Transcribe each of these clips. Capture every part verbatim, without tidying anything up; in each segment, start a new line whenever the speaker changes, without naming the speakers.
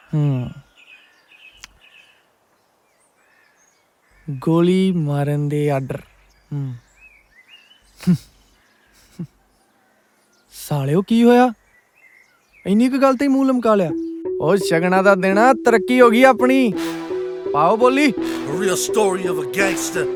ਹੂੰ ਗੋਲੀ ਮਾਰਨ ਦੇ ਆਰਡਰ। ਹੂੰ ਸਾਲਿਓ ਕੀ ਹੋਇਆ? ਇੰਨੀ ਕੁ ਗੱਲ ਤੇ ਹੀ ਮੂੰਹ ਲਮਕਾ ਲਿਆ। ਉਹ ਸ਼ਗਨਾਂ ਦਾ ਦਿਨ ਆ, ਤਰੱਕੀ ਹੋ ਗਈ ਆਪਣੀ। ਪਾਓ ਬੋਲੀ।
A real story of a gangster.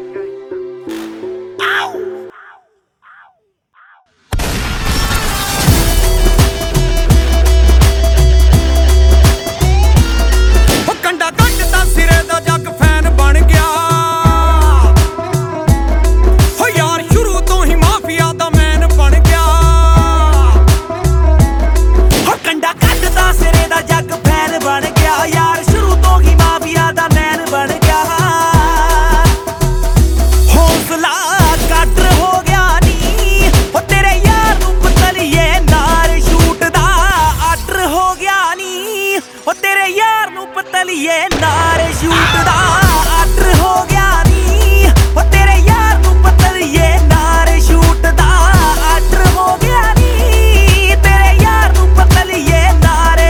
ਪਤਲੀਏ ਨਾਰ ਸ਼ੂਟ ਦਾ ਆਰਡਰ ਹੋ ਗਿਆ ਨੀ। ਉਹ ਤੇਰੇ ਯਾਰ ਨੂੰ ਪਤਲੀਏ ਨਾਰ ਸ਼ੂਟ ਦਾ ਆਰਡਰ ਹੋ ਗਿਆ ਨੀ। ਤੇਰੇ ਯਾਰ ਨੂੰ ਪਤਲੀਏ ਨਾਰੇ।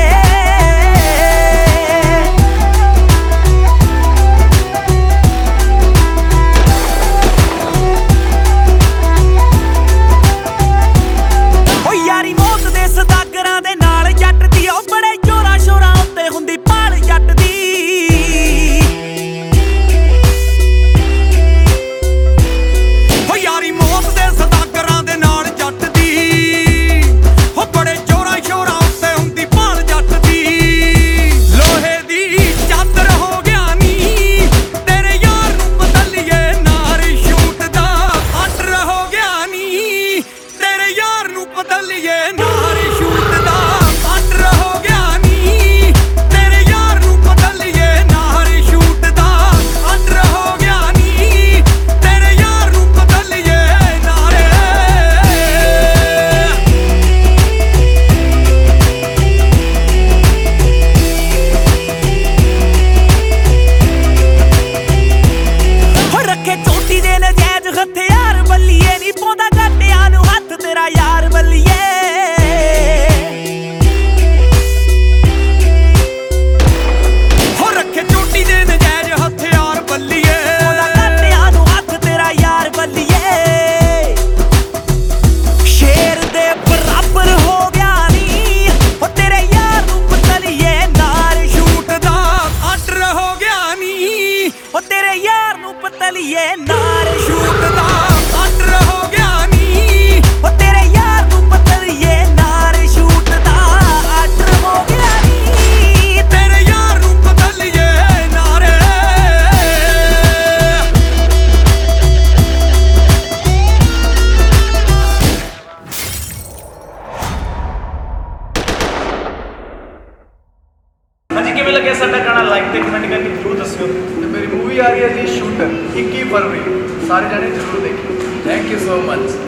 ਉਹ ਯਾਰੀ ਮੌਤ ਦੇ ਸਦਾਗਰਾਂ ਦੇ ਨਾਲ ਜੱਟ ਦੀ ਉਹ ਬੜੇ ਜ਼ੋਰਾਂ ਸ਼ੋਰਾਂ ਉੱਤੇ ਹੁੰਦੀ ਜੱਟ ਦੀ। ਹੋ ਯਾਰੀ ਮੌਤ ਦੇ ਸਦਾਗਰਾਂ ਦੇ ਨਾਲ ਜੱਟ ਦੀ। ਹੋ ਬੜੇ ਜ਼ੋਰਾਂ ਸ਼ੋਰਾਂ ਉੱਤੇ ਹੁੰਦੀ ਭਾਲ ਜੱਟ ਦੀ। ਲੋਹੇ ਦੀ ਚਾਦਰ ਹੋ ਗਿਆ ਨੀ। ਤੇਰੇ ਯਾਰ ਨੂੰ ਬਦਲੀਏ ਨਾਰ ਸ਼ੂਟ ਦਾ ਆਰਡਰ ਹੋ ਗਿਆ ਨੀ। ਤੇਰੇ ਯਾਰ ਨੂੰ ਬਦਲੀਏ ਨਾਰ ਸ਼ੂਟ ਦਾ ਆਰਡਰ ਹੋ ਗਿਆ ਨੀ। ਤੇਰੇ ਯਾਰ ਹਥਿਆਰ ਬੱਲੀਏ ਨੀ ਪਾਉਂਦਾ ਗਾਟਿਆਂ ਨੂੰ ਹੱਥ ਤੇਰਾ ਯਾਰ ਬੱਲੀਏ। ਹੋ ਰੱਖੇ ਚੋਟੀ ਦੇ ਨਜਾਇਜ਼ ਹਥਿਆਰ ਬੱਲੀਏ। ਪਾਉਂਦਾ ਗਾਟਿਆਂ ਨੂੰ ਹੱਥ ਤੇਰਾ ਯਾਰ ਬੱਲੀਏ। ਸ਼ੇਰ ਦੇ ਬਰਾਬਰ ਹੋ ਗਿਆ ਨੀ। ਹੋ ਤੇਰੇ ਯਾਰ ਨੂੰ ਬਦਲੀਏ ਨਾਰ ਸ਼ੂਟ ਦਾ ਆਰਡਰ ਹੋ ਗਿਆ ਨੀ। ਹੋ ਤੇਰੇ ਯਾਰ ਨੂੰ ਬਦਲੀਏ ਨਾਰ ਸ਼ੂਟ ਦਾ ਆਰਡਰ ਹੋ ਗਿਆ ਨੀ। ਹੋ ਤੇਰੇ ਯਾਰ ਨੂੰ ਬਦਲੀਏ ਨਾਰ ਸ਼ੂਟ ਦਾ ਆਰਡਰ ਹੋ ਗਿਆ ਨੀ। ਤੇਰੇ ਯਾਰ ਨੂੰ ਬਦਲੀਏ ਨਾਰੇ।
ਹਾਂਜੀ ਕਿਵੇਂ ਲੱਗਿਆ ਸਾਡਾ ਗਾਣਾ? ਲਾਈਕ ਤੇ ਕਮੈਂਟ ਕਰਕੇ ਜ਼ਰੂਰ ਦੱਸਿਓ।
ਤੇ ਮੇਰੀ ਮੂਵੀ ਆ ਰਹੀ ਹੈ ਜੀ ਸ਼ੂਟਰ ਇੱਕੀ ਫਰਵਰੀ, ਸਾਰੇ ਜਾਣੇ ਜ਼ਰੂਰ ਦੇਖਿਓ। Thank you so much.